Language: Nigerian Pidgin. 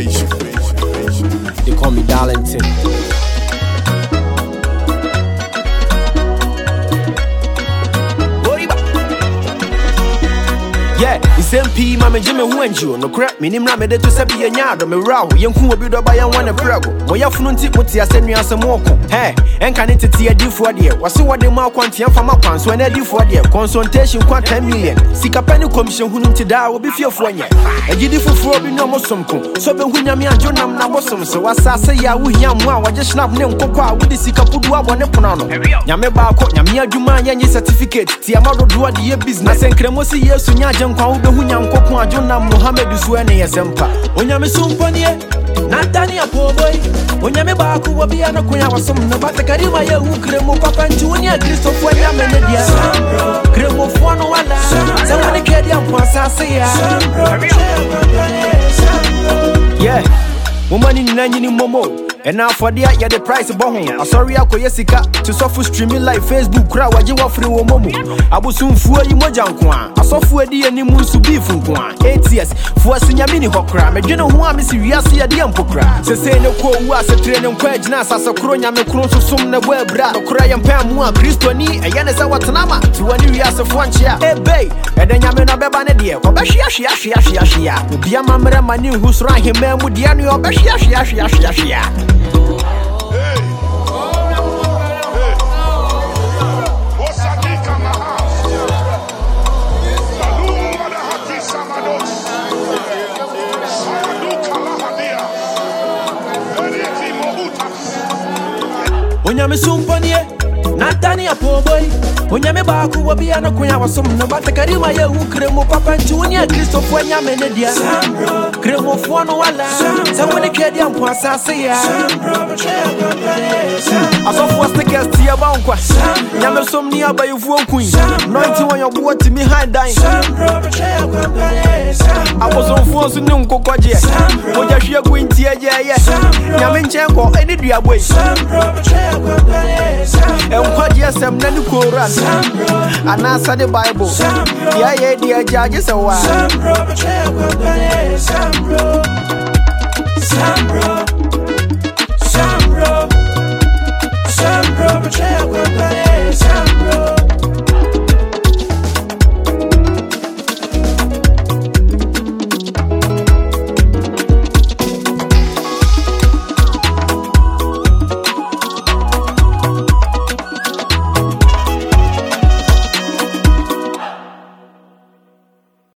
They call me Darlington. Yeah, it's MP, Mamma Jimmy, who and you. No crap, minimum, me to Sabi and Yard, me row, young who will be the buy and one a prago. Moya Funti put ya send me as a moko. Hey, and can it see a deal for dear? Was so what the mark quantium from my pants when I do for dear? Consultation, quite 10 million. Seek a penny commission who to die will be fear for you. A beautiful for be no more some. So be when Yami and Jonam now was some. So as I say, I will yam wow, I just snap name cocoa with the Sika Pudua on the Punano. Yameba, Yamia Juma, Yanni certificate. Tiamado do the business and Cremosi, yes, Sunyajan. Kwa ube hunyanko kwa Jona Muhammad Suene ya sempa Onyame sumpanie Natani ya boy Onyame baku wabiana kunya wasomu Nabata karima ye ukremo Papa nchuni ya Kristo fwa nyame nedia Kremo fwano wala Zawani kedi ya mpwasasi ya Yeah Mumani ni nanyi ni momo And now for the ya the price bohon. I sorry I koye sika to suffer streaming like Facebook crowd waji wa free wo momo. Abusumfuo yi moja nkwa. Asofo edi ani munsu beef nkwa. ATS fo asinyame ni hokra. Medwene ho a mesi wiase ya de ampokra. Sese ne ko wu ase trene nkwa agina asase kro nyame kro susum ne bo abra. Okra yempa mu a Kristo ni eye ne se watenama. Ti wani wiase fo anchia. Ebei ede nyame na beba ne de. Obehia. Obi amamre mani husra hema mu de anu obehia. Onyame sumpanie Natani ya boy Onyame baku wabiana kunya wasomu Nabata karima ye ukremo Papa nchuni ya Kristo fwa nyame nedia Kremo fwano wala Zawene kedi ya mpwasasi ya Asofwa stickers tiya bankwa Nyame somni ya bayufu onkui Nointi wanyabuwa timi haidai Abosomfuo suni mkokwaje Moja shia kuinti ya jaya Nyame nchenko eni duya boy Mkwaje sem nani Quran Anasa the Bible Yeah dear judges a while Sambro